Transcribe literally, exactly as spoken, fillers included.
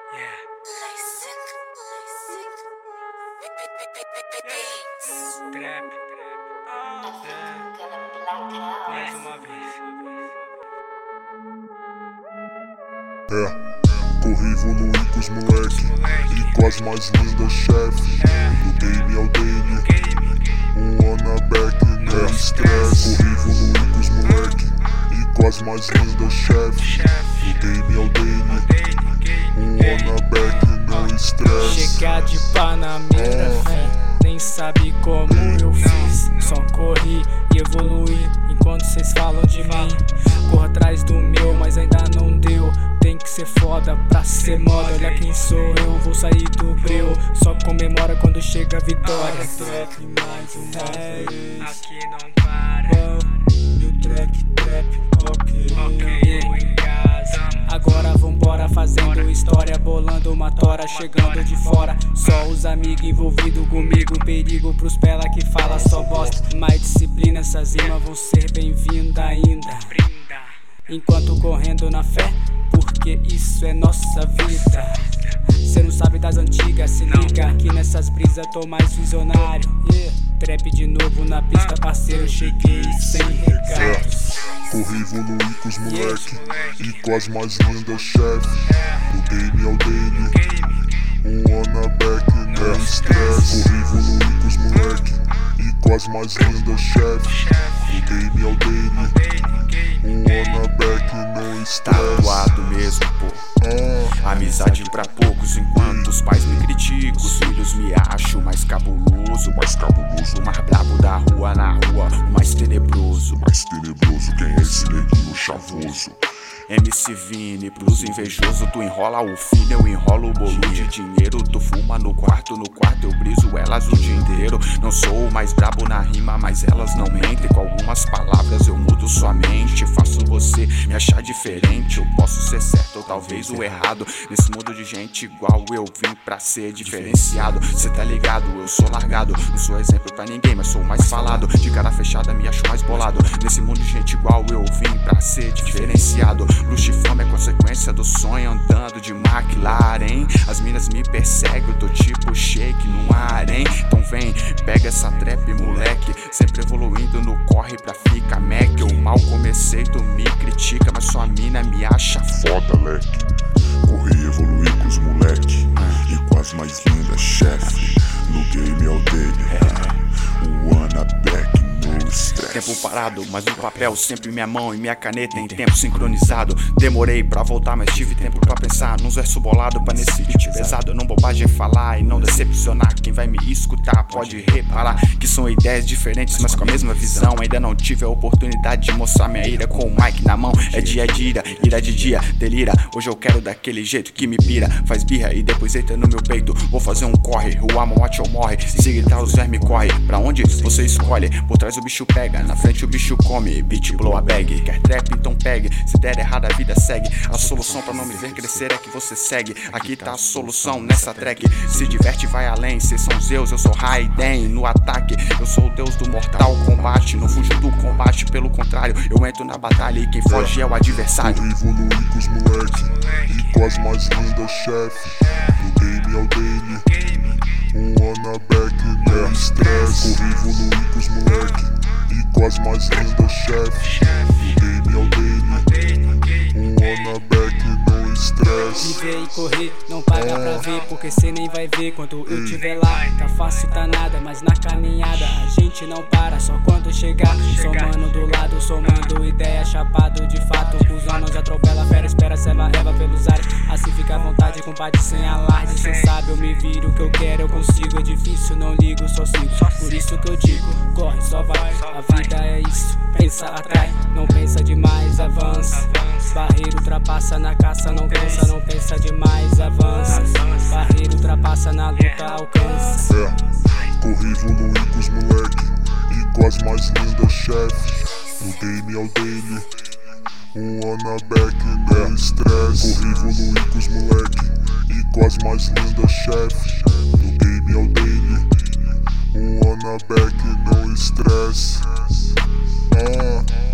Trap, mais uma vez. É, corri, evoluí com os moleque e com as mais lindas chefe. Do game ao daily, um on a back, no estresse. Corri, evoluí com os moleque e com as mais lindas chefe. Do game ao daily, um on a back, no estresse. Chegar de pá na mira, fé, nem sabe como eu fiz. Só corri e evoluí enquanto cês falam de mim. Corro atrás do meu, mas ainda não deu. Tem que ser foda pra ser moda. Olha quem sou eu, vou sair do breu. Só comemora quando chega a vitória. Trap mais uma vez, aqui não para. E o track, trap, ok, ok, vou em casa. Agora vambora fazendo história, bolando uma tora, chegando de fora. Só os amigos envolvidos comigo, perigo pros pela que fala só bosta. Mais disciplina, essas rimas vão ser bem-vindas ainda. Enquanto correndo na fé, porque isso é nossa vida. Cê não sabe das antigas, se liga que nessas brisas tô mais visionário. Yeah. Trap de novo na pista, parceiro, cheguei sem recados. Corri, evoluí com os moleque e com as mais lindas chefe. Do game ao daily, um on a back, no estresse. Corri, evoluí com os moleque e com as mais lindas chefe. Do game ao daily, um on a back, no estresse. Tatuado mesmo, pô. Ah, Amizade pra poucos, enquanto os pais me criticam. Os filhos me acham mais cabuloso, mais cabuloso. O mais brabo da rua na rua, o mais tenebroso. mais tenebroso, quem é esse neguinho chavoso? M C Vini, pros invejosos, tu enrola o fino, eu enrolo o bolo de dinheiro. Tu fuma no quarto, no quarto eu briso elas o dia inteiro. Não sou o mais brabo na rima, mas elas não mentem. Com algumas palavras eu mudo sua mente, faço você me achar diferente. Eu posso ser certo ou talvez o errado, nesse mundo de gente igual eu vim pra ser diferenciado. Cê tá ligado, eu sou largado, não sou exemplo pra ninguém, mas sou o mais falado. De cara fechada me acho mais bolado, nesse mundo de gente igual eu vim pra ser diferenciado. Luxo e fama é consequência do sonho, andando de McLaren. As minas me perseguem, eu tô tipo shake no harém. Então vem, pega essa trap, moleque, sempre evoluindo no corre pra ficar Mac. Eu mal comecei, tu me critica, mas sua mina me acha foda, leque. Corri, evoluí com os moleque e com as mais lindas chefe. No game ao daily, um on a back, no estresse. Tempo parado, mas o papel sempre em minha mão e minha caneta em tempo sincronizado. Demorei pra voltar, mas tive tempo pra pensar nos versos bolados pra nesse beat pesado. Não bobagem falar e não decepcionar quem vai me escutar. Pode reparar que são ideias diferentes, mas com a mesma visão. Ainda não tive a oportunidade de mostrar minha ira com o mic na mão. É dia de ira, ira de dia, delira. Hoje eu quero daquele jeito que me pira. Faz birra e depois entra no meu peito. Vou fazer um corre, o amo watch ou morre. Se gritar os vermes corre, pra onde você escolhe. Por trás o bicho pega, na frente o bicho come. Beat blow a bag, quer trap então pegue. Se der errado a vida segue. A solução pra não me ver crescer é que você segue. Aqui tá a solução nessa track. Se diverte vai além, cês são Zeus, eu sou Raiden. No ataque, eu sou o deus do mortal combate. Não fujo do combate, pelo contrário, eu entro na batalha e quem foge é o adversário. Corri, evoluí com os moleque e com as mais lindas chefe. Do game ao daily, um on a back, no estresse. Corri, evoluí com os moleque e com as mais lindas chefe. Do game ao daily, um on a back, no estresse. Viver e correr, não paga pra ver, porque cê nem vai ver quando eu tiver lá. Tá fácil, tá nada, mas na caminhada a gente não para, só quando chegar. Somando do lado, somando ideia, chapado de fato. Os anos atropela, fera, espera, ceva, reva pelos ares. Assim fica à vontade, combate sem alarde. Cê sabe, eu me viro, o que eu quero eu consigo. É difícil, não ligo, só sigo. Por isso que eu digo, corre, só vai. A vida é isso, pensa, atrai. Não pensa demais, avança. Barreiro ultrapassa na caça, não cansa. Não pensa demais, avança. Barreiro ultrapassa na luta, alcança. É, corri, evoluí com os moleque e com as mais lindas chefe. No game ao daily, um on a back, no estresse. Corri, evoluí com os moleque e com as mais lindas chefe. No game ao daily, um on a back, no estresse. Ah.